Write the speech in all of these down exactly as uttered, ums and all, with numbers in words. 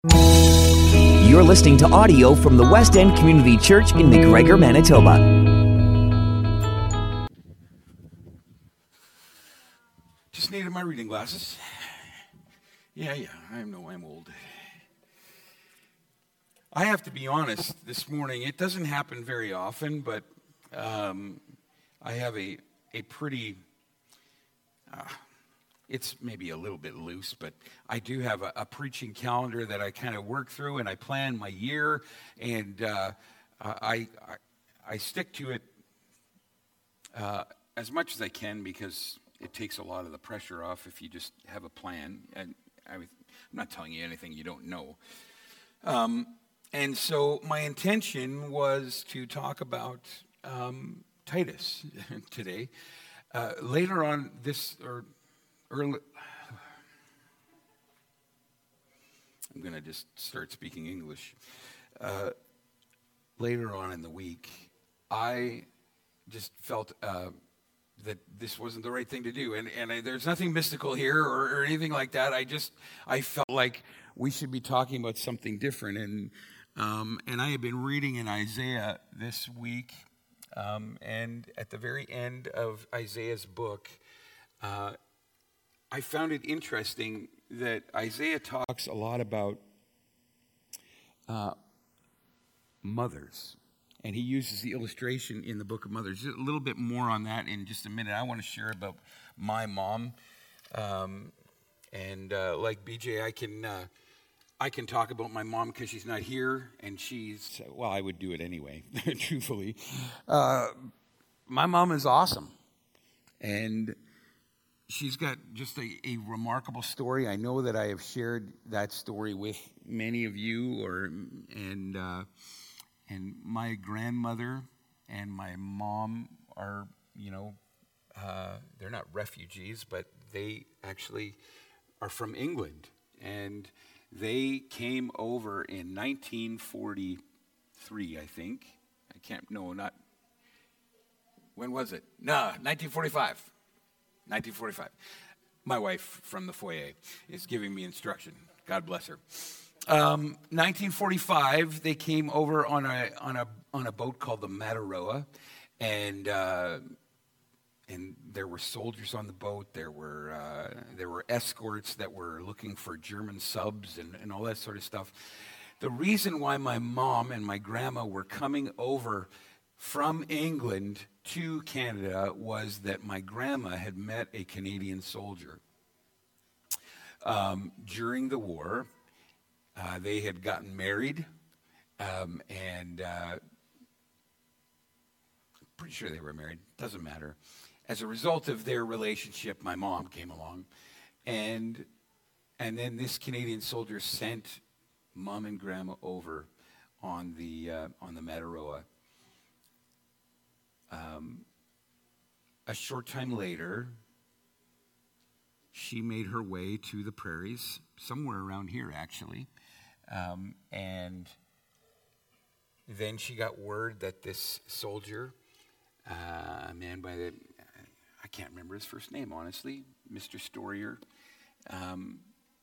You're listening to audio from the West End Community Church in McGregor, Manitoba. Just needed my reading glasses. Yeah, yeah, I know I'm old. I have to be honest this morning. It doesn't happen very often, but um, I have a, a pretty... Uh, It's maybe a little bit loose, but I do have a, a preaching calendar that I kind of work through, and I plan my year, and uh, I, I I stick to it uh, as much as I can because it takes a lot of the pressure off if you just have a plan. And I, I'm not telling you anything you don't know. Um, and so my intention was to talk about um, Titus today. Uh, later on this or. Early, I'm going to just start speaking English. Uh, later on in the week, I just felt uh, that this wasn't the right thing to do. And, and I, there's nothing mystical here or, or anything like that. I just, I felt like we should be talking about something different. And, um, and I have been reading in Isaiah this week. Um, and at the very end of Isaiah's book, uh, I found it interesting that Isaiah talks a lot about uh, mothers, and he uses the illustration in the book of mothers. Just a little bit more on that in just a minute. I want to share about my mom, um, and uh, like B J, I can uh, I can talk about my mom because she's not here, and she's well, I would do it anyway, truthfully. Uh, my mom is awesome, and she's got just a, a remarkable story. I know that I have shared that story with many of you, or and uh, and my grandmother and my mom are, you know, uh, they're not refugees, but they actually are from England, and they came over in nineteen forty-three, I think. I can't, no, not, when was it? No, nineteen forty-five. nineteen forty-five. My wife from the foyer is giving me instruction. God bless her. Um, nineteen forty-five, they came over on a on a on a boat called the Mataroa, and uh, and there were soldiers on the boat. There were uh, there were escorts that were looking for German subs and, and all that sort of stuff. The reason why my mom and my grandma were coming over from England to Canada was that my grandma had met a Canadian soldier. Um, during the war, uh, they had gotten married, um, and uh, pretty sure they were married, doesn't matter. As a result of their relationship, my mom came along, and and then this Canadian soldier sent mom and grandma over on the uh, on the Mataroa. Um, a short time later, she made her way to the prairies, somewhere around here, actually. Um, and then she got word that this soldier, uh, a man by the, I can't remember his first name, honestly, Mister Storier, um,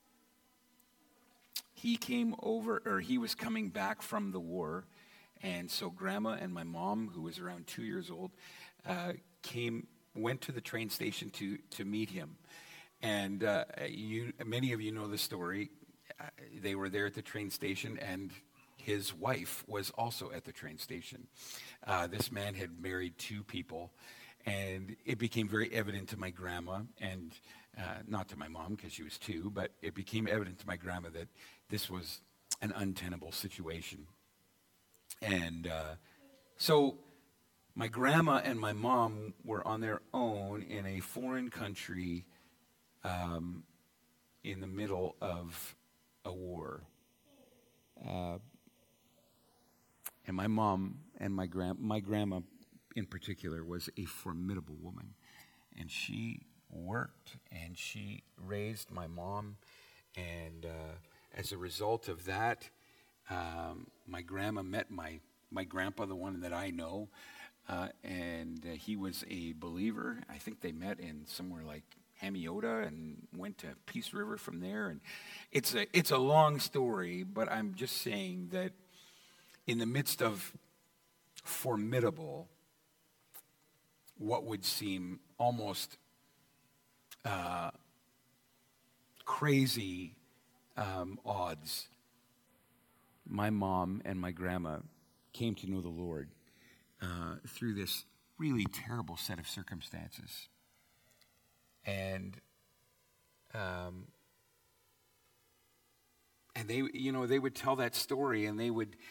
he came over, or he was coming back from the war. And so Grandma and my mom, who was around two years old, uh, came, went to the train station to to meet him. And uh, you, many of you know the story. Uh, they were there at the train station, and his wife was also at the train station. Uh, this man had married two people, and it became very evident to my grandma, and uh, not to my mom because she was two, but it became evident to my grandma that this was an untenable situation. And uh, so my grandma and my mom were on their own in a foreign country um, in the middle of a war. Uh, and my mom and my grand my grandma in particular was a formidable woman. And she worked and she raised my mom. And uh, as a result of that, Um, my grandma met my, my grandpa, the one that I know, uh, and uh, he was a believer. I think they met in somewhere like Hamiota and went to Peace River from there. And it's a, it's a long story, but I'm just saying that in the midst of formidable, what would seem almost uh, crazy um, odds, my mom and my grandma came to know the Lord uh, through this really terrible set of circumstances. And um, and they, you know, they would tell that story, and they would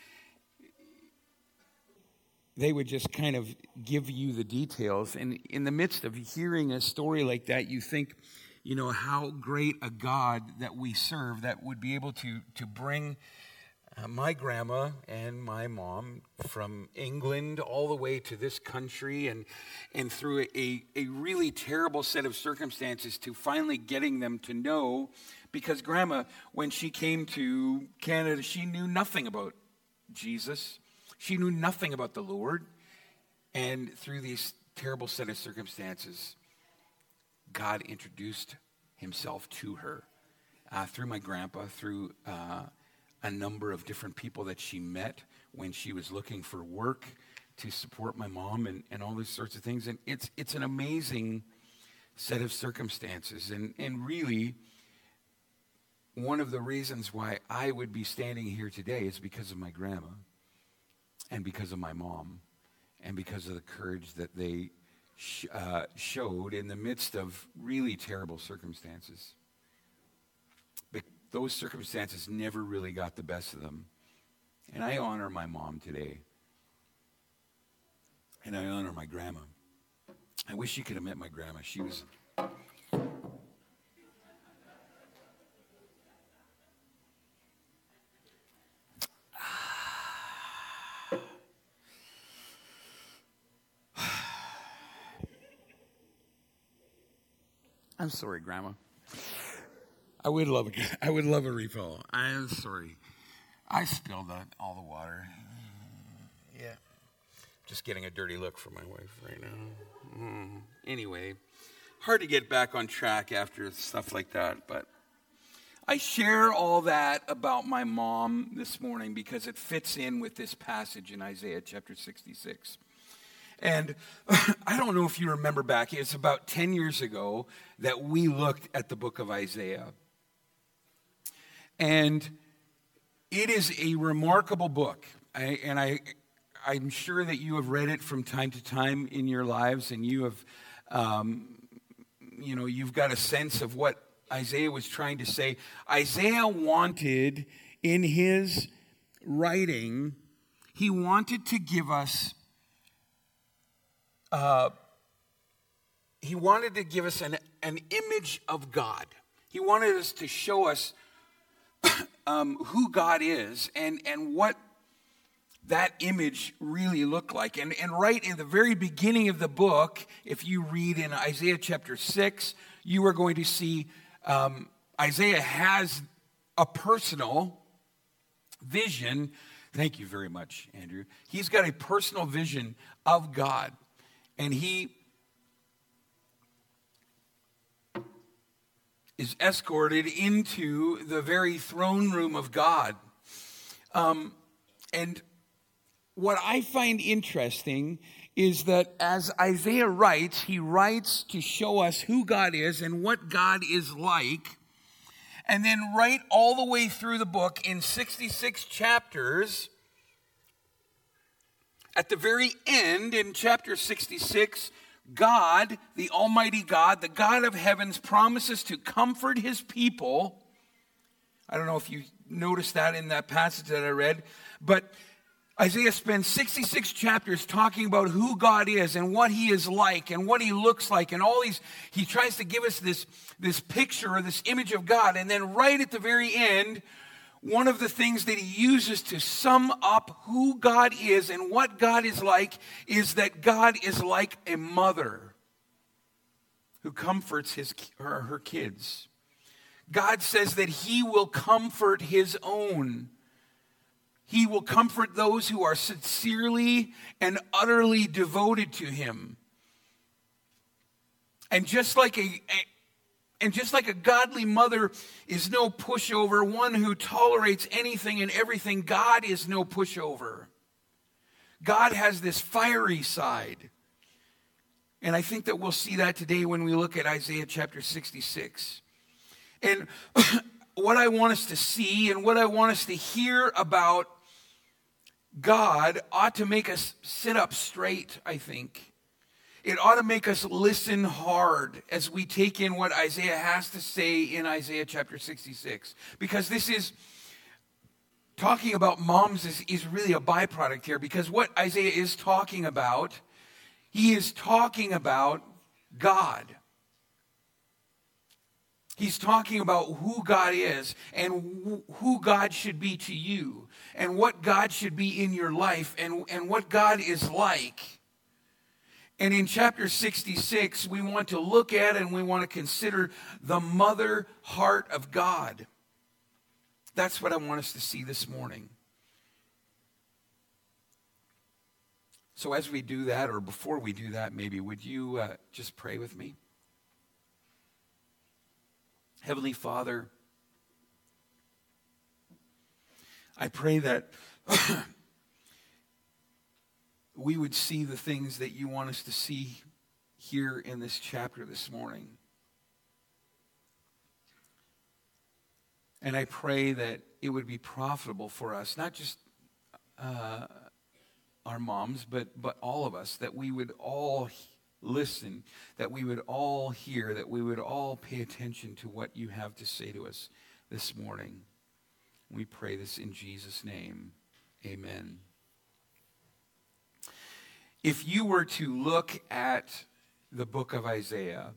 they would just kind of give you the details. And in the midst of hearing a story like that, you think, you know, how great a God that we serve, that would be able to to bring uh, my grandma and my mom from England all the way to this country, and and through a, a really terrible set of circumstances to finally getting them to know, because grandma, when she came to Canada, she knew nothing about Jesus. She knew nothing about the Lord. And through these terrible set of circumstances, God introduced himself to her uh, through my grandpa, through uh, a number of different people that she met when she was looking for work to support my mom, and, and all these sorts of things. And it's it's an amazing set of circumstances. And, and really, one of the reasons why I would be standing here today is because of my grandma, and because of my mom, and because of the courage that they sh- uh, showed in the midst of really terrible circumstances. But those circumstances never really got the best of them. And I honor my mom today. And I honor my grandma. I wish you could have met my grandma. She was... I'm sorry, Grandma. I would love a, I would love a refill. I'm sorry. I spilled the, all the water. Yeah. Just getting a dirty look from my wife right now. Mm. Anyway, hard to get back on track after stuff like that, but I share all that about my mom this morning because it fits in with this passage in Isaiah chapter sixty-six. And I don't know if you remember back, it's about ten years ago that we looked at the book of Isaiah. And it is a remarkable book. I, and I, I'm sure that you have read it from time to time in your lives, and you have, um, you know, you've got a sense of what Isaiah was trying to say. Isaiah wanted, in his writing, he wanted to give us Uh, he wanted to give us an, an image of God. He wanted us to show us um, who God is and, and what that image really looked like. And, and right in the very beginning of the book, if you read in Isaiah chapter six, you are going to see um, Isaiah has a personal vision. Thank you very much, Andrew. He's got a personal vision of God. And he is escorted into the very throne room of God. Um, and what I find interesting is that as Isaiah writes, he writes to show us who God is and what God is like. And then right all the way through the book in sixty-six chapters, at the very end, in chapter sixty-six, God, the Almighty God, the God of heavens, promises to comfort his people. I don't know if you noticed that in that passage that I read, but Isaiah spends sixty-six chapters talking about who God is and what he is like and what he looks like and all these. He tries to give us this, this picture or this image of God. And then right at the very end, one of the things that he uses to sum up who God is and what God is like is that God is like a mother who comforts his or her kids. God says that he will comfort his own. He will comfort those who are sincerely and utterly devoted to him. And just like a, a And just like a godly mother is no pushover, one who tolerates anything and everything, God is no pushover. God has this fiery side. And I think that we'll see that today when we look at Isaiah chapter sixty-six. And what I want us to see and what I want us to hear about God ought to make us sit up straight, I think. It ought to make us listen hard as we take in what Isaiah has to say in Isaiah chapter sixty-six. Because this is, talking about moms is, is really a byproduct here. Because what Isaiah is talking about, he is talking about God. He's talking about who God is and who God should be to you and what God should be in your life and, and what God is like. And in chapter sixty-six, we want to look at and we want to consider the mother heart of God. That's what I want us to see this morning. So as we do that, or before we do that, maybe, would you uh, just pray with me? Heavenly Father, I pray that we would see the things that you want us to see here in this chapter this morning. And I pray that it would be profitable for us, not just uh, our moms, but, but all of us, that we would all listen, that we would all hear, that we would all pay attention to what you have to say to us this morning. We pray this in Jesus' name. Amen. If you were to look at the book of Isaiah,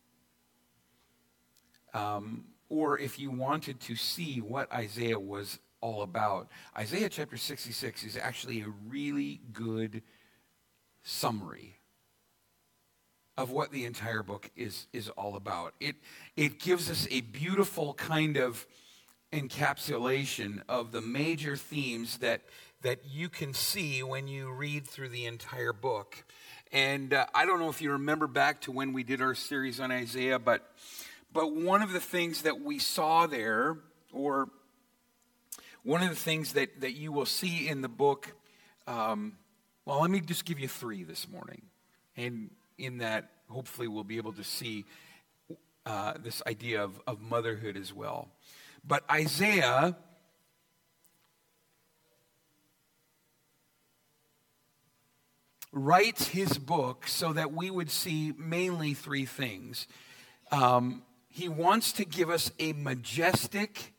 um, or if you wanted to see what Isaiah was all about, Isaiah chapter sixty-six is actually a really good summary of what the entire book is, is all about. It, it gives us a beautiful kind of encapsulation of the major themes that that you can see when you read through the entire book. And uh, I don't know if you remember back to when we did our series on Isaiah, but but one of the things that we saw there, or one of the things that, that you will see in the book, um, well, let me just give you three this morning. And in that, hopefully we'll be able to see uh, this idea of, of motherhood as well. But Isaiah writes his book so that we would see mainly three things. Um, he wants to give us a majestic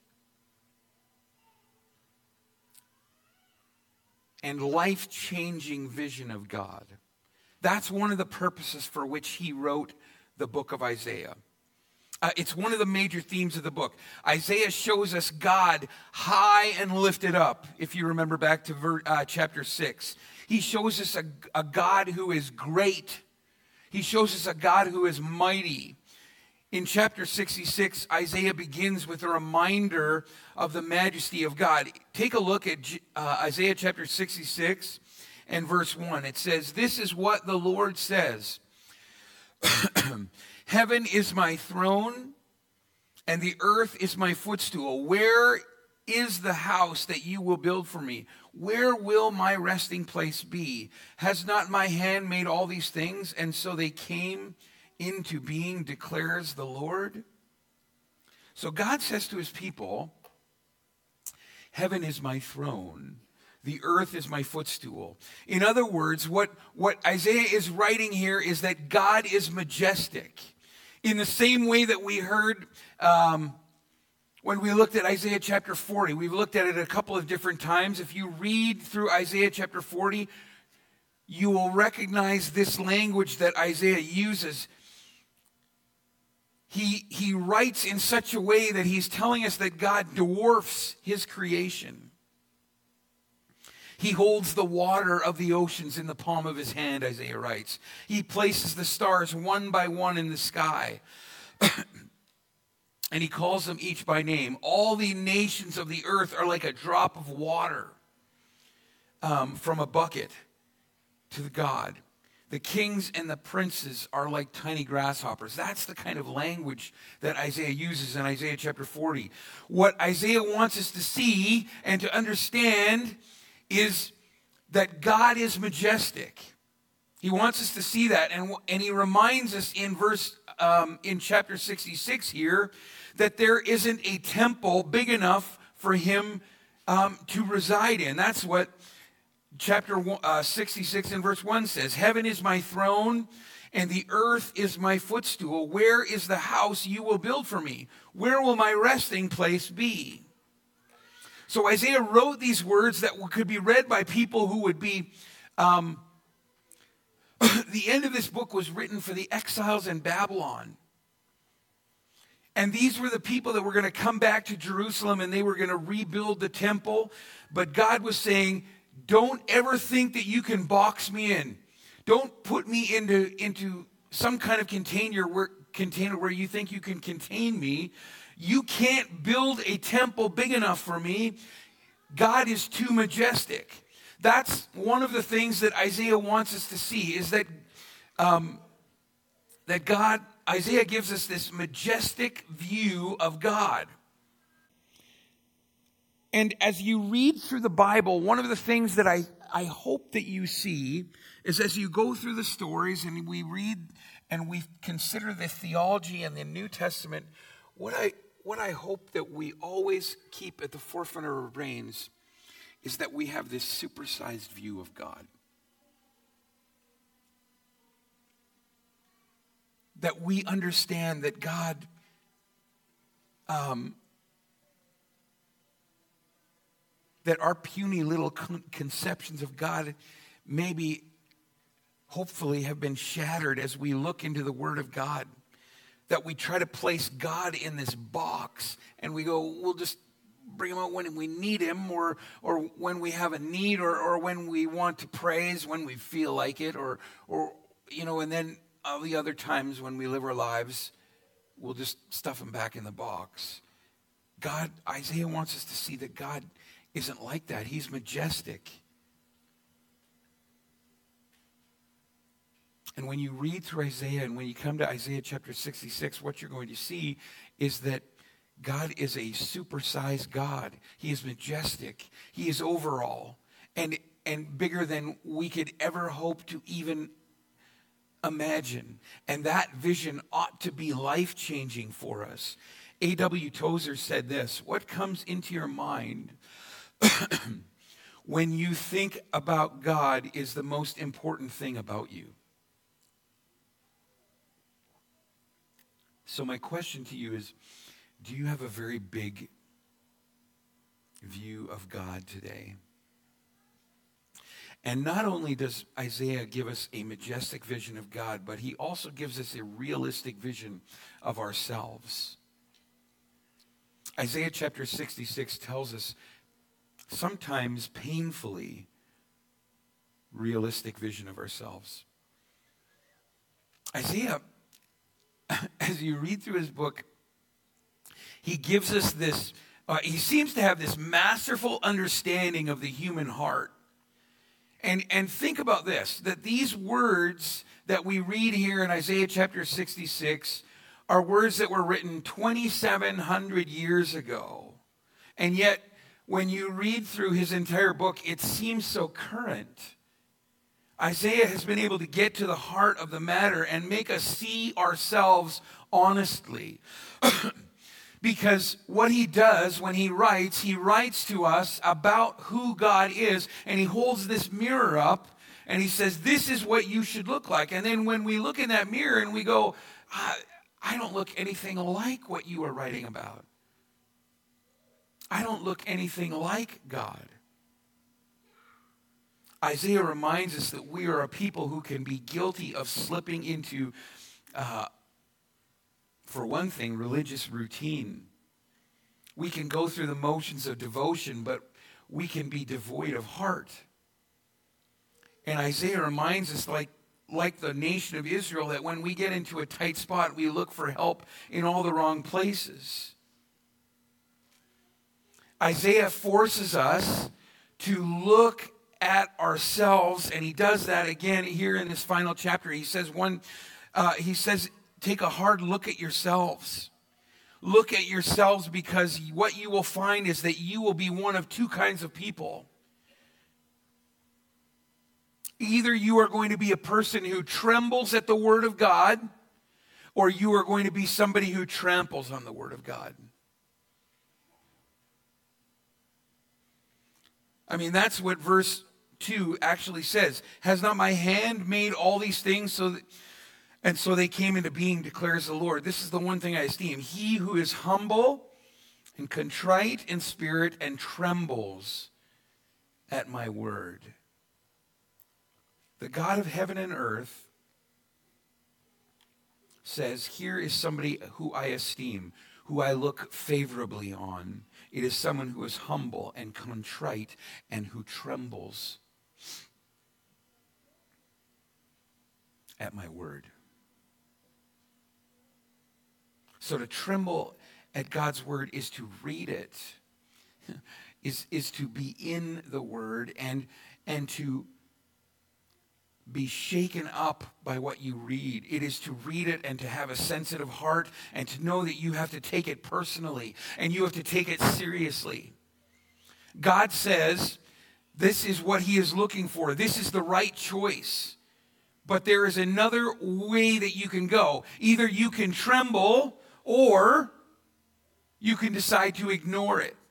and life-changing vision of God. That's one of the purposes for which he wrote the book of Isaiah. Uh, it's one of the major themes of the book. Isaiah shows us God high and lifted up, if you remember back to ver, uh, chapter six. He shows us a, a God who is great. He shows us a God who is mighty. In chapter sixty-six, Isaiah begins with a reminder of the majesty of God. Take a look at uh, Isaiah chapter sixty-six and verse one. It says, "This is what the Lord says. Heaven is my throne, and the earth is my footstool. Where is the house that you will build for me? Where will my resting place be? Has not my hand made all these things? And so they came into being, declares the Lord." So God says to his people, heaven is my throne. The earth is my footstool. In other words, what, what Isaiah is writing here is that God is majestic. In the same way that we heard um, when we looked at Isaiah chapter forty. We've looked at it a couple of different times. If you read through Isaiah chapter forty, you will recognize this language that Isaiah uses. He, he writes in such a way that he's telling us that God dwarfs his creation. He holds the water of the oceans in the palm of his hand, Isaiah writes. He places the stars one by one in the sky. And he calls them each by name. All the nations of the earth are like a drop of water um, from a bucket to the God. The kings and the princes are like tiny grasshoppers. That's the kind of language that Isaiah uses in Isaiah chapter forty. What Isaiah wants us to see and to understand is that God is majestic. He wants us to see that. And, and he reminds us in verse, um, in chapter sixty-six here, that there isn't a temple big enough for him um, to reside in. That's what chapter uh, sixty-six and verse one says. Heaven is my throne, and the earth is my footstool. Where is the house you will build for me? Where will my resting place be? So Isaiah wrote these words that could be read by people who would be... Um, the end of this book was written for the exiles in Babylon. And these were the people that were going to come back to Jerusalem and they were going to rebuild the temple. But God was saying, don't ever think that you can box me in. Don't put me into, into some kind of container where, container where you think you can contain me. You can't build a temple big enough for me. God is too majestic. That's one of the things that Isaiah wants us to see, is that um, that God, Isaiah gives us this majestic view of God. And as you read through the Bible, one of the things that I, I hope that you see is as you go through the stories and we read and we consider the theology in the New Testament, what I, what I hope that we always keep at the forefront of our brains is that we have this supersized view of God. That we understand that God um, that our puny little con- conceptions of God maybe, hopefully, have been shattered as we look into the Word of God. That we try to place God in this box and we go, we'll just bring him out when we need him, or or when we have a need, or or when we want to praise, when we feel like it, or or you know, and then all the other times when we live our lives, we'll just stuff him back in the box. God, Isaiah wants us to see that God isn't like that. He's majestic. And when you read through Isaiah, and when you come to Isaiah chapter sixty-six, what you're going to see is that God is a supersized God. He is majestic. He is overall and, and bigger than we could ever hope to even imagine. And that vision ought to be life-changing for us. A W Tozer said this: what comes into your mind when you think about God is the most important thing about you. So my question to you is, do you have a very big view of God today? And not only does Isaiah give us a majestic vision of God, but he also gives us a realistic vision of ourselves. Isaiah chapter sixty-six tells us sometimes painfully realistic vision of ourselves. Isaiah, as you read through his book, he gives us this, uh, he seems to have this masterful understanding of the human heart. And, and think about this, that these words that we read here in Isaiah chapter sixty-six are words that were written twenty-seven hundred years ago. And yet, when you read through his entire book, it seems so current. Isaiah has been able to get to the heart of the matter and make us see ourselves honestly. Because what he does when he writes, he writes to us about who God is, and he holds this mirror up, and he says, this is what you should look like. And then when we look in that mirror and we go, I, I don't look anything like what you are writing about. I don't look anything like God. Isaiah reminds us that we are a people who can be guilty of slipping into uh, for one thing, religious routine. We can go through the motions of devotion, but we can be devoid of heart. And Isaiah reminds us, like, like the nation of Israel, that when we get into a tight spot, we look for help in all the wrong places. Isaiah forces us to look at ourselves, and he does that again here in this final chapter. He says one, uh, he says, take a hard look at yourselves. Look at yourselves, because what you will find is that you will be one of two kinds of people. Either you are going to be a person who trembles at the Word of God, or you are going to be somebody who tramples on the Word of God. I mean, that's what verse two actually says. Has not my hand made all these things so that, and so they came into being, declares the Lord. This is the one thing I esteem. He who is humble and contrite in spirit and trembles at my word. The God of heaven and earth says, here is somebody who I esteem, who I look favorably on. It is someone who is humble and contrite and who trembles at my word. So to tremble at God's word is to read it, is, is to be in the word and, and to be shaken up by what you read. It is to read it and to have a sensitive heart and to know that you have to take it personally and you have to take it seriously. God says this is what he is looking for. This is the right choice. But there is another way that you can go. Either you can tremble or you can decide to ignore it.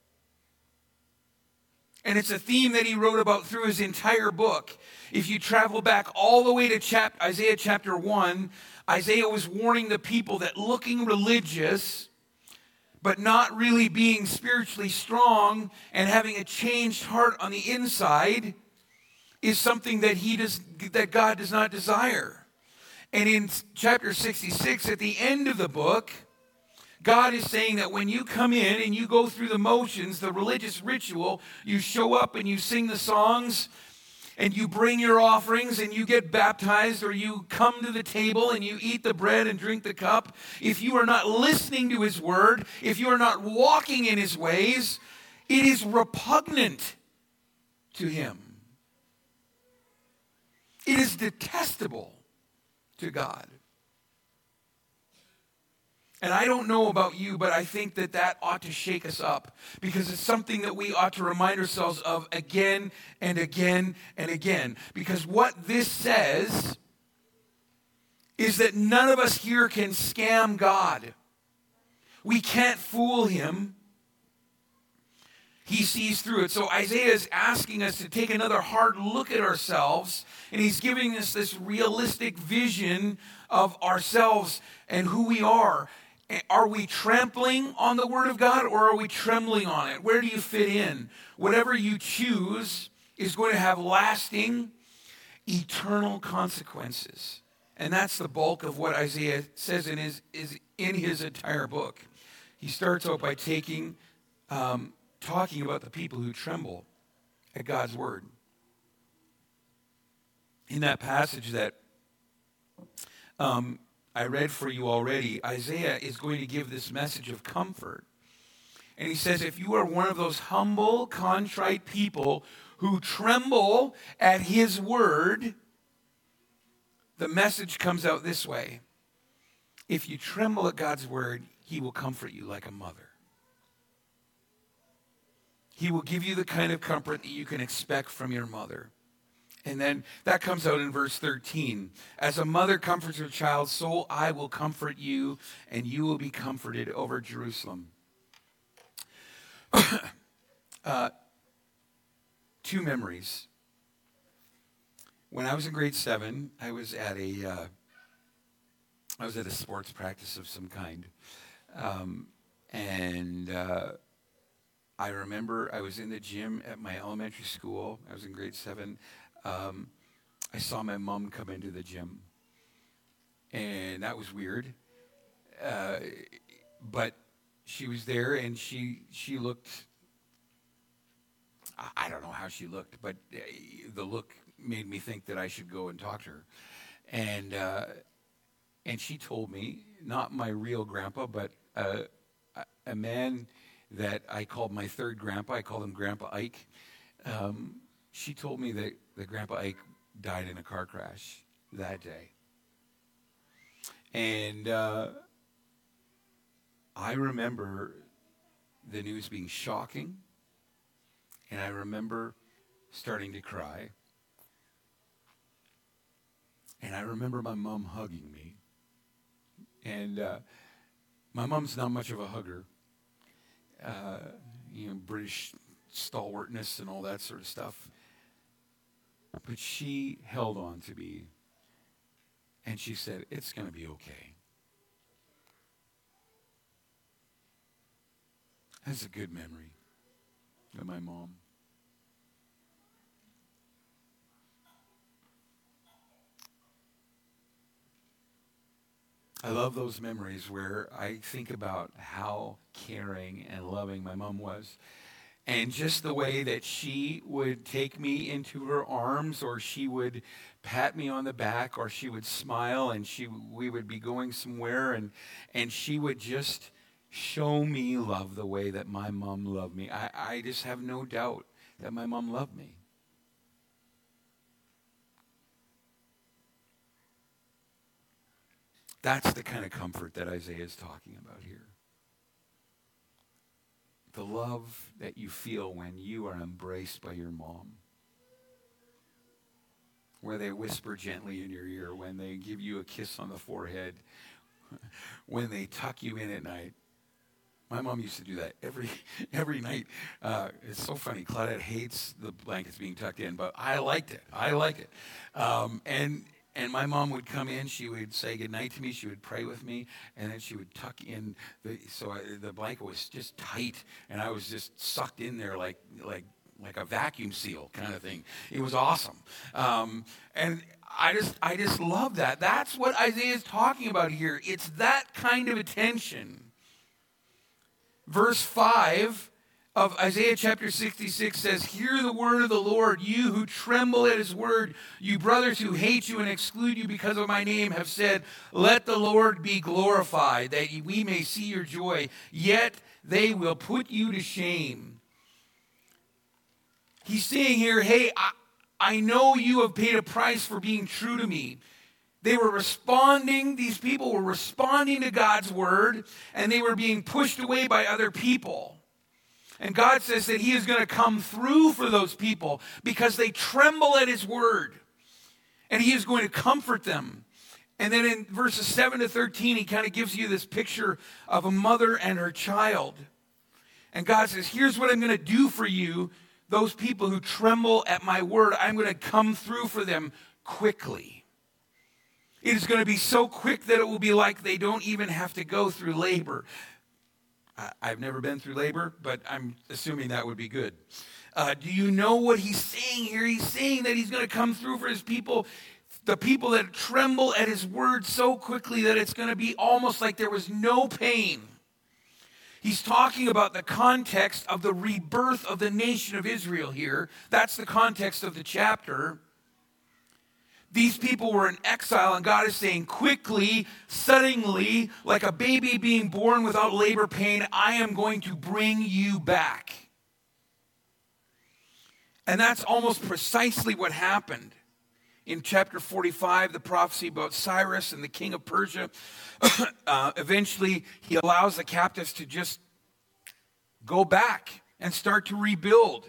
And it's a theme that he wrote about through his entire book. If you travel back all the way to chap- Isaiah chapter one, Isaiah was warning the people that looking religious, but not really being spiritually strong and having a changed heart on the inside is something that he does, that God does not desire. And in chapter sixty-six, at the end of the book, God is saying that when you come in and you go through the motions, the religious ritual, you show up and you sing the songs and you bring your offerings and you get baptized or you come to the table and you eat the bread and drink the cup. If you are not listening to his word, if you are not walking in his ways, it is repugnant to him. It is detestable to God. And I don't know about you, but I think that that ought to shake us up because it's something that we ought to remind ourselves of again and again and again. Because what this says is that none of us here can scam God. We can't fool him. He sees through it. So Isaiah is asking us to take another hard look at ourselves, and he's giving us this realistic vision of ourselves and who we are. Are we trampling on the word of God or are we trembling on it? Where do you fit in? Whatever you choose is going to have lasting, eternal consequences. And that's the bulk of what Isaiah says in his, is in his entire book. He starts out by taking, um, talking about the people who tremble at God's word. In that passage that um, I read for you already, Isaiah is going to give this message of comfort. And he says, if you are one of those humble, contrite people who tremble at his word, the message comes out this way. If you tremble at God's word, he will comfort you like a mother. He will give you the kind of comfort that you can expect from your mother. And then that comes out in verse thirteen. As a mother comforts her child, so I will comfort you, and you will be comforted over Jerusalem. uh, two memories. When I was in grade seven, I was at a uh, I was at a sports practice of some kind, um, and uh, I remember I was in the gym at my elementary school. I was in grade seven. Um, I saw my mom come into the gym, and that was weird. Uh, but she was there, and she she looked. I don't know how she looked, but the look made me think that I should go and talk to her, and uh, and she told me, not my real grandpa, but uh, a, a man that I called my third grandpa. I called him Grandpa Ike. Um, she told me that, that Grandpa Ike died in a car crash that day. And uh, I remember the news being shocking, and I remember starting to cry. And I remember my mom hugging me. And uh, my mom's not much of a hugger. Uh, you know, British stalwartness and all that sort of stuff. But she held on to me. And she said, it's going to be okay. That's a good memory of my mom. I love those memories where I think about how caring and loving my mom was. And just the way that she would take me into her arms, or she would pat me on the back, or she would smile, and she we would be going somewhere, and, and she would just show me love the way that my mom loved me. I, I just have no doubt that my mom loved me. That's the kind of comfort that Isaiah is talking about here. The love that you feel when you are embraced by your mom. Where they whisper gently in your ear, when they give you a kiss on the forehead, when they tuck you in at night. My mom used to do that every every night. Uh, it's so funny. Claudette hates the blankets being tucked in, but I liked it. I like it. Um, and And my mom would come in, she would say goodnight to me, she would pray with me, and then she would tuck in, the, so I, the blanket was just tight, and I was just sucked in there like like like a vacuum seal kind of thing. It was awesome. Um, and I just I just love that. That's what Isaiah is talking about here. It's that kind of attention. Verse five of Isaiah chapter sixty-six says, hear the word of the Lord, you who tremble at his word, you brothers who hate you and exclude you because of my name have said, let the Lord be glorified, that we may see your joy, yet they will put you to shame. He's saying here, hey, I, I know you have paid a price for being true to me. They were responding, these people were responding to God's word, and they were being pushed away by other people. And God says that he is going to come through for those people because they tremble at his word. And he is going to comfort them. And then in verses seven to thirteen, he kind of gives you this picture of a mother and her child. And God says, here's what I'm going to do for you, those people who tremble at my word. I'm going to come through for them quickly. It is going to be so quick that it will be like they don't even have to go through labor. I've never been through labor, but I'm assuming that would be good. Uh, do you know what he's saying here? He's saying that he's going to come through for his people, the people that tremble at his word so quickly that it's going to be almost like there was no pain. He's talking about the context of the rebirth of the nation of Israel here. That's the context of the chapter. These people were in exile, and God is saying, quickly, suddenly, like a baby being born without labor pain, I am going to bring you back. And that's almost precisely what happened. In chapter forty-five, the prophecy about Cyrus and the king of Persia, uh, eventually he allows the captives to just go back and start to rebuild.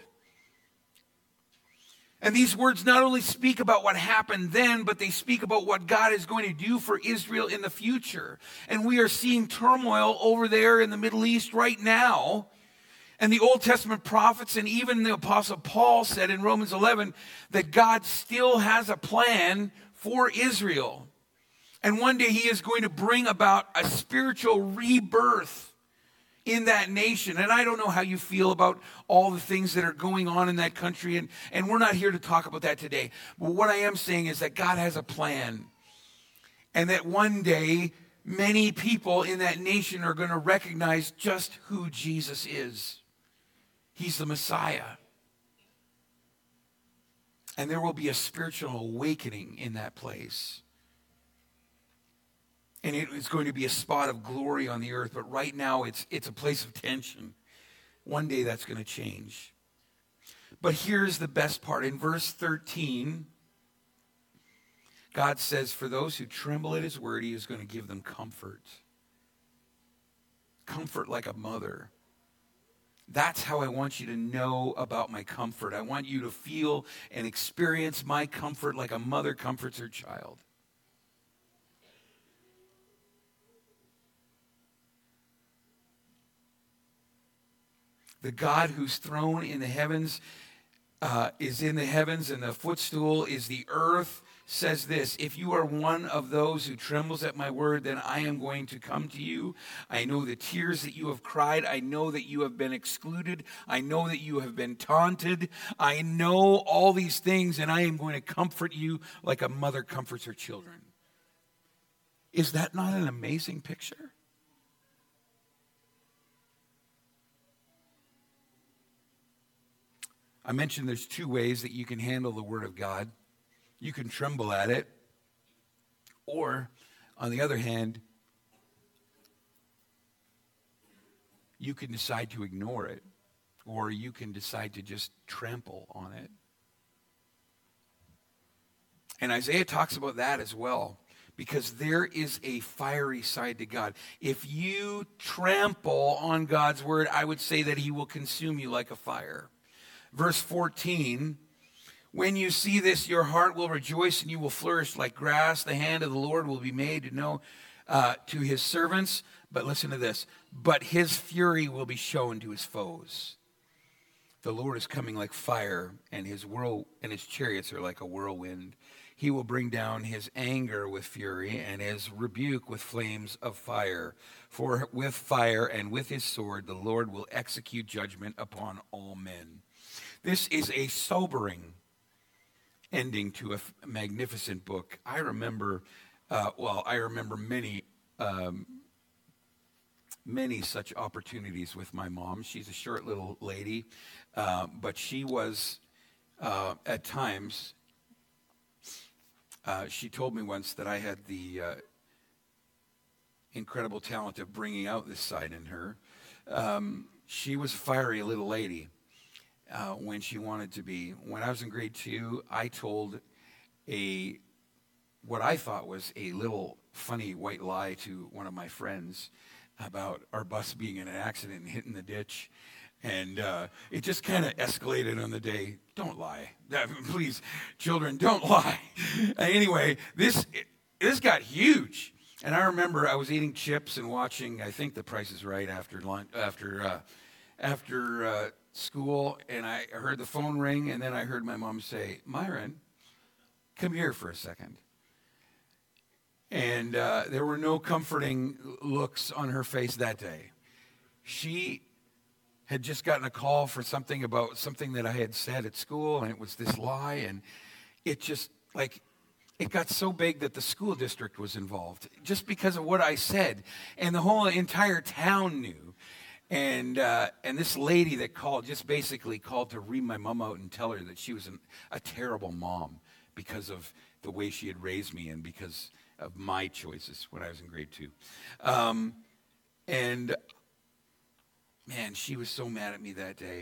And these words not only speak about what happened then, but they speak about what God is going to do for Israel in the future. And we are seeing turmoil over there in the Middle East right now. And the Old Testament prophets and even the Apostle Paul said in Romans eleven that God still has a plan for Israel. And one day he is going to bring about a spiritual rebirth in that nation. And I don't know how you feel about all the things that are going on in that country, and, and we're not here to talk about that today. But what I am saying is that God has a plan, and that one day many people in that nation are going to recognize just who Jesus is. He's the Messiah. And there will be a spiritual awakening in that place. And it is going to be a spot of glory on the earth. But right now, it's it's a place of tension. One day, that's going to change. But here's the best part. In verse thirteen, God says, for those who tremble at his word, he is going to give them comfort. Comfort like a mother. That's how I want you to know about my comfort. I want you to feel and experience my comfort like a mother comforts her child. The God whose throne in the heavens uh, is in the heavens, and the footstool is the earth, says this, if you are one of those who trembles at my word, then I am going to come to you. I know the tears that you have cried. I know that you have been excluded. I know that you have been taunted. I know all these things, and I am going to comfort you like a mother comforts her children. Is that not an amazing picture? I mentioned there's two ways that you can handle the word of God. You can tremble at it, or, on the other hand, you can decide to ignore it, or you can decide to just trample on it. And Isaiah talks about that as well, because there is a fiery side to God. If you trample on God's word, I would say that he will consume you like a fire. Verse fourteen, when you see this, your heart will rejoice and you will flourish like grass. The hand of the Lord will be made to know uh, to his servants. But listen to this. But his fury will be shown to his foes. The Lord is coming like fire, and his whirl and his chariots are like a whirlwind. He will bring down his anger with fury and his rebuke with flames of fire. For with fire and with his sword, the Lord will execute judgment upon all men. This is a sobering ending to a magnificent book. I remember, uh, well, I remember many, um, many such opportunities with my mom. She's a short little lady, uh, but she was, uh, at times, uh, she told me once that I had the uh, incredible talent of bringing out this side in her. Um, she was a fiery little lady. Uh, when she wanted to be. When I was in grade two, I told a what I thought was a little funny white lie to one of my friends about our bus being in an accident and hitting the ditch. And uh, it just kind of escalated on the day. Don't lie. Please, children, don't lie. Anyway, this this got huge. And I remember I was eating chips and watching, I think, The Price is Right after lunch, after, uh, after uh, school, and I heard the phone ring, and then I heard my mom say, Myron, come here for a second. And uh, there were no comforting looks on her face that day. She had just gotten a call for something about something that I had said at school, and it was this lie, and it just, like, it got so big that the school district was involved just because of what I said, and the whole entire town knew. And uh, and this lady that called just basically called to ream my mom out and tell her that she was an, a terrible mom because of the way she had raised me and because of my choices when I was in grade two. Um, and, man, she was so mad at me that day.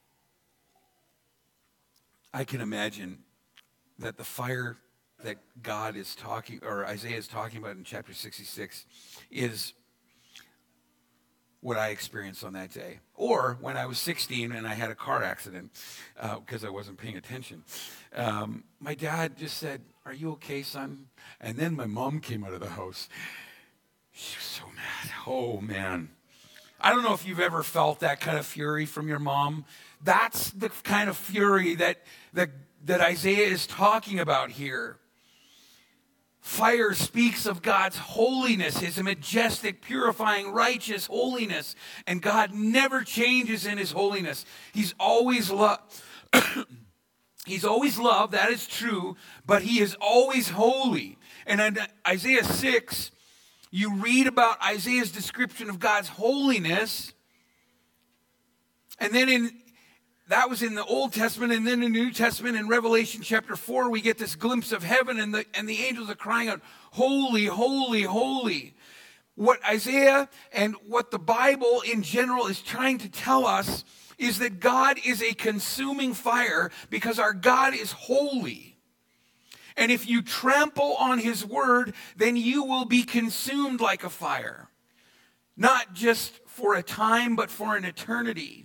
I can imagine that the fire that God is talking, or Isaiah is talking about in chapter sixty-six is what I experienced on that day. Or when I was sixteen and I had a car accident uh, because I wasn't paying attention. Um, my dad just said, are you okay, son? And then my mom came out of the house. She was so mad. Oh, man. I don't know if you've ever felt that kind of fury from your mom. That's the kind of fury that, that, that Isaiah is talking about here. Fire speaks of God's holiness, his majestic, purifying, righteous holiness. And God never changes in his holiness. He's always love. He's always loved, that is true, but he is always holy. And in Isaiah six, you read about Isaiah's description of God's holiness. And then in that was in the Old Testament, and then in the New Testament, in Revelation chapter four, we get this glimpse of heaven, and the, and the angels are crying out, holy, holy, holy. What Isaiah and what the Bible in general is trying to tell us is that God is a consuming fire because our God is holy. And if you trample on his word, then you will be consumed like a fire. Not just for a time, but for an eternity.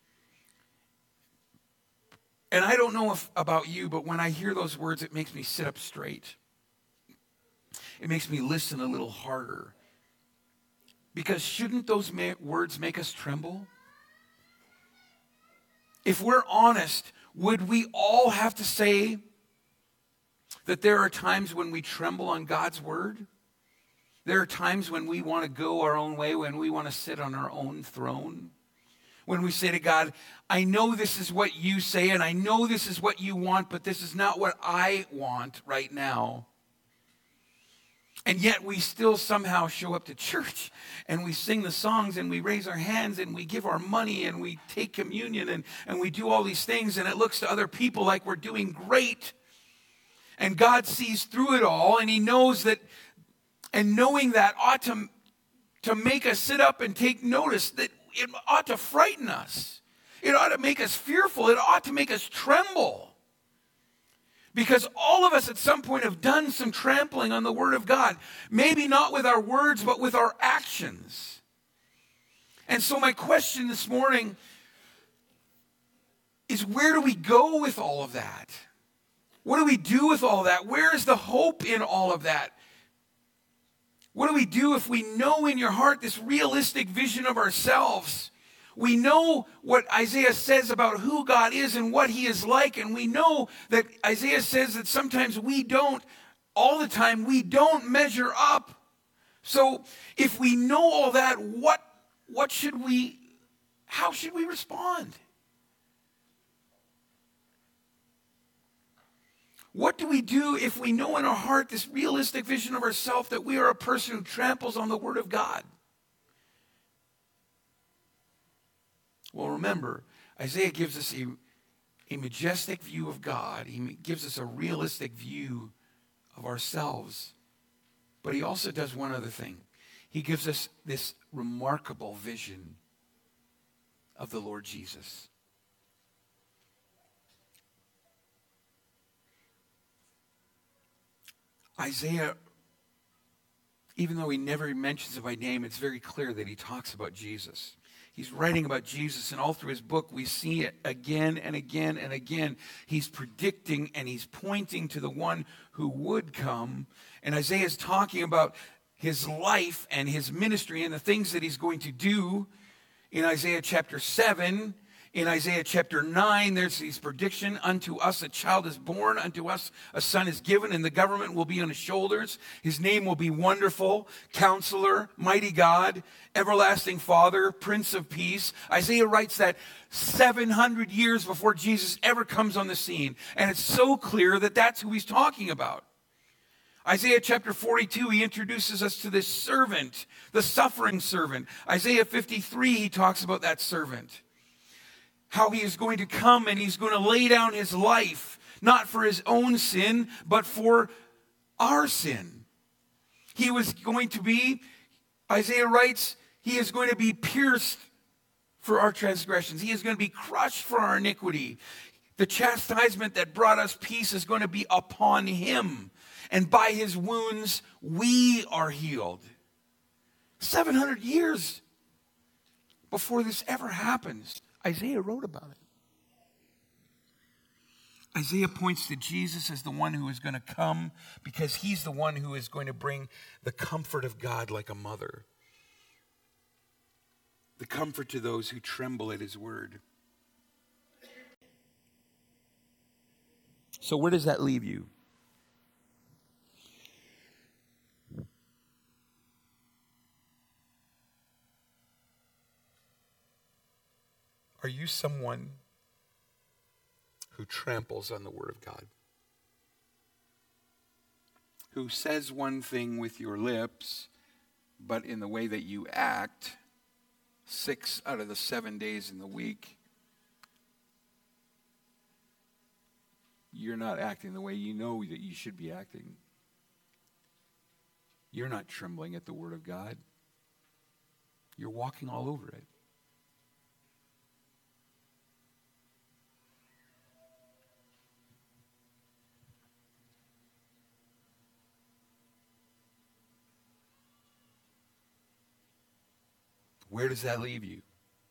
And I don't know if about you, but when I hear those words, it makes me sit up straight. It makes me listen a little harder. Because shouldn't those ma- words make us tremble? If we're honest, would we all have to say that there are times when we tremble on God's word? There are times when we want to go our own way, when we want to sit on our own throne. When we say to God, I know this is what you say, and I know this is what you want, but this is not what I want right now. And yet we still somehow show up to church, and we sing the songs, and we raise our hands, and we give our money, and we take communion, and, and we do all these things, and it looks to other people like we're doing great. And God sees through it all, and he knows that, and knowing that ought to, to make us sit up and take notice that it ought to frighten us. It ought to make us fearful. It ought to make us tremble. Because all of us at some point have done some trampling on the word of God. Maybe not with our words, but with our actions. And so my question this morning is, where do we go with all of that? What do we do with all that? Where is the hope in all of that? What do we do if we know in your heart this realistic vision of ourselves? We know what Isaiah says about who God is and what he is like. And we know that Isaiah says that sometimes we don't, all the time, we don't measure up. So if we know all that, what, what should we, how should we respond? What do we do if we know in our heart this realistic vision of ourselves that we are a person who tramples on the word of God? Well, remember, Isaiah gives us a, a majestic view of God. He gives us a realistic view of ourselves. But he also does one other thing. He gives us this remarkable vision of the Lord Jesus. Isaiah, even though he never mentions it by name, it's very clear that he talks about Jesus. He's writing about Jesus, and all through his book, we see it again and again and again. He's predicting and he's pointing to the one who would come. And Isaiah is talking about his life and his ministry and the things that he's going to do. In Isaiah chapter seven, in Isaiah chapter nine, there's this prediction, unto us a child is born, unto us a son is given, and the government will be on his shoulders. His name will be Wonderful, Counselor, Mighty God, Everlasting Father, Prince of Peace. Isaiah writes that seven hundred years before Jesus ever comes on the scene. And it's so clear that that's who he's talking about. Isaiah chapter forty-two, he introduces us to this servant, the suffering servant. Isaiah fifty-three, he talks about that servant. How he is going to come and he's going to lay down his life, not for his own sin, but for our sin. He was going to be, Isaiah writes, he is going to be pierced for our transgressions. He is going to be crushed for our iniquity. The chastisement that brought us peace is going to be upon him. And by his wounds, we are healed. seven hundred years before this ever happens, Isaiah wrote about it. Isaiah points to Jesus as the one who is going to come because he's the one who is going to bring the comfort of God like a mother. The comfort to those who tremble at his word. So where does that leave you? Are you someone who tramples on the word of God? Who says one thing with your lips, but in the way that you act, six out of the seven days in the week, you're not acting the way you know that you should be acting. You're not trembling at the word of God. You're walking all over it. Where does that leave you?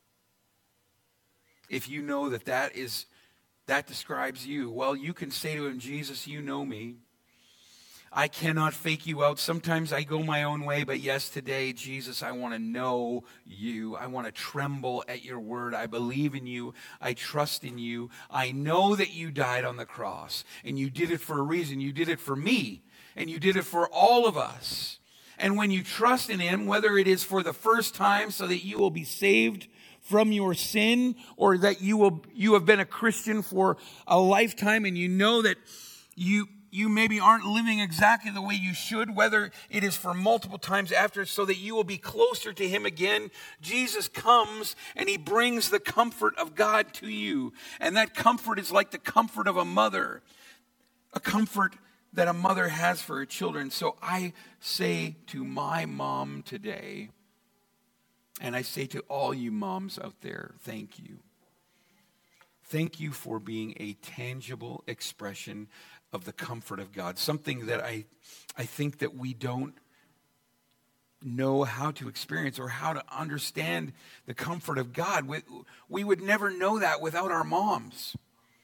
If you know that that is, that describes you, well, you can say to him, Jesus, you know me. I cannot fake you out. Sometimes I go my own way, but yes, today, Jesus, I want to know you. I want to tremble at your word. I believe in you. I trust in you. I know that you died on the cross, and you did it for a reason. You did it for me, and you did it for all of us. And when you trust in him, whether it is for the first time so that you will be saved from your sin, or that you will you have been a Christian for a lifetime and you know that you you maybe aren't living exactly the way you should, whether it is for multiple times after, so that you will be closer to him again, Jesus comes and he brings the comfort of God to you. And that comfort is like the comfort of a mother, a comfort that a mother has for her children. So I say to my mom today, and I say to all you moms out there, thank you. Thank you for being a tangible expression of the comfort of God. Something that I, I think that we don't know how to experience or how to understand the comfort of God. We, we would never know that without our moms.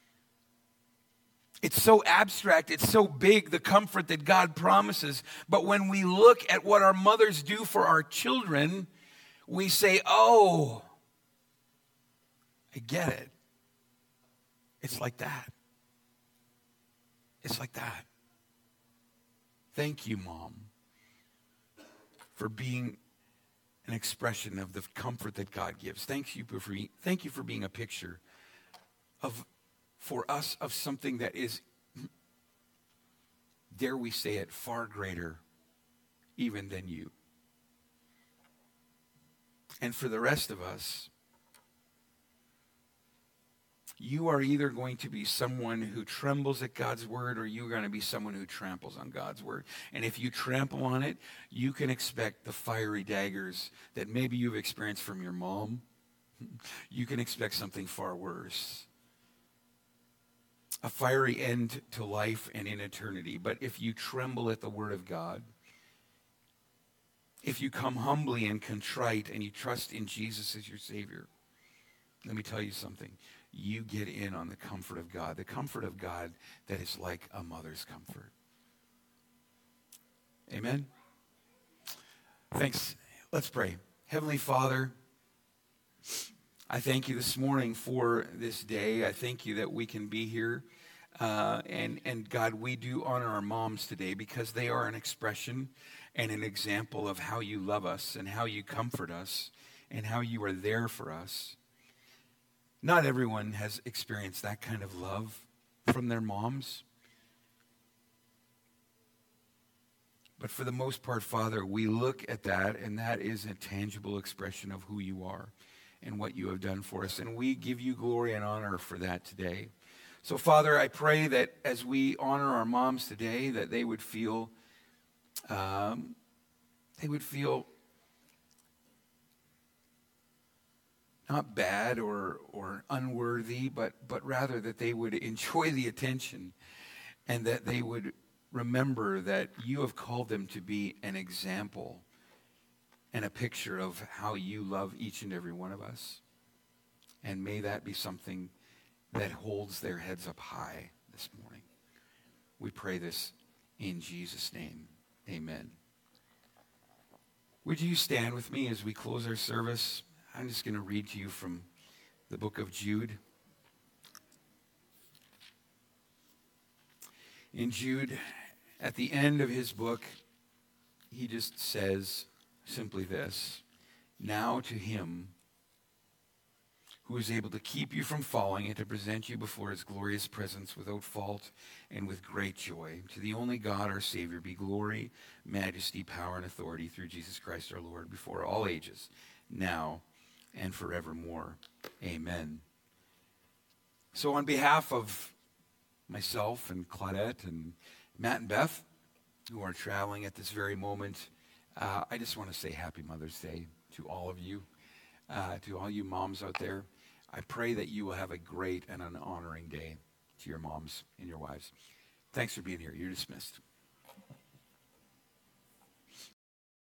It's so abstract, it's so big, the comfort that God promises. But when we look at what our mothers do for our children, we say, oh, I get it. It's like that. It's like that. Thank you, Mom, for being an expression of the comfort that God gives. Thank you for, thank you for being a picture of, for us, of something that is, dare we say it, far greater even than you. And for the rest of us, you are either going to be someone who trembles at God's word, or you're going to be someone who tramples on God's word. And if you trample on it, you can expect the fiery daggers that maybe you've experienced from your mom. You can expect something far worse. A fiery end to life and in eternity. But if you tremble at the word of God, if you come humbly and contrite and you trust in Jesus as your Savior, let me tell you something. You get in on the comfort of God, the comfort of God that is like a mother's comfort. Amen? Thanks. Let's pray. Heavenly Father, I thank you this morning for this day. I thank you that we can be here. Uh, and, and God, we do honor our moms today because they are an expression and an example of how you love us and how you comfort us and how you are there for us. Not everyone has experienced that kind of love from their moms. But for the most part, Father, we look at that, and that is a tangible expression of who you are and what you have done for us. And we give you glory and honor for that today. So, Father, I pray that as we honor our moms today, that they would feel, um, they would feel not bad or or unworthy, but but rather that they would enjoy the attention, and that they would remember that you have called them to be an example and a picture of how you love each and every one of us. And may that be something that holds their heads up high this morning. We pray this in Jesus' name. Amen. Would you stand with me as we close our service? I'm just going to read to you from the book of Jude. In Jude, at the end of his book, he just says simply this: now to him who is able to keep you from falling and to present you before his glorious presence without fault and with great joy, to the only God our Savior be glory, majesty, power, and authority through Jesus Christ our Lord, before all ages, now and forevermore. Amen. So on behalf of myself and Claudette and Matt and Beth, who are traveling at this very moment, uh, I just want to say Happy Mother's Day to all of you, uh, to all you moms out there. I pray that you will have a great and an honoring day to your moms and your wives. Thanks for being here. You're dismissed.